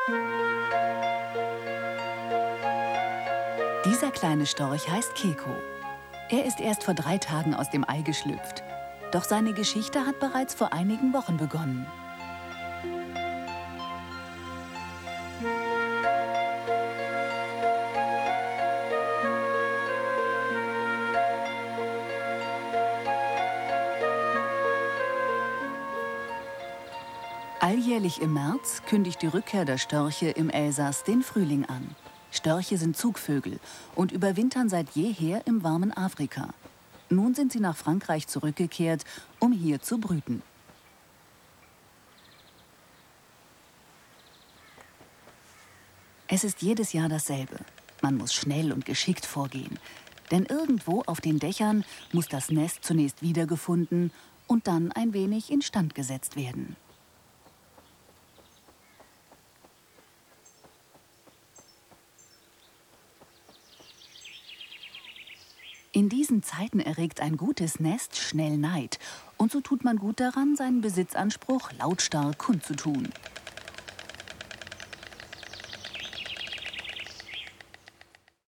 Dieser kleine Storch heißt Keko. Er ist erst vor 3 Tagen aus dem Ei geschlüpft. Doch seine Geschichte hat bereits vor einigen Wochen begonnen. Alljährlich im März kündigt die Rückkehr der Störche im Elsass den Frühling an. Störche sind Zugvögel und überwintern seit jeher im warmen Afrika. Nun sind sie nach Frankreich zurückgekehrt, um hier zu brüten. Es ist jedes Jahr dasselbe. Man muss schnell und geschickt vorgehen. Denn irgendwo auf den Dächern muss das Nest zunächst wiedergefunden und dann ein wenig instand gesetzt werden. In diesen Zeiten erregt ein gutes Nest schnell Neid. Und so tut man gut daran, seinen Besitzanspruch lautstark kundzutun.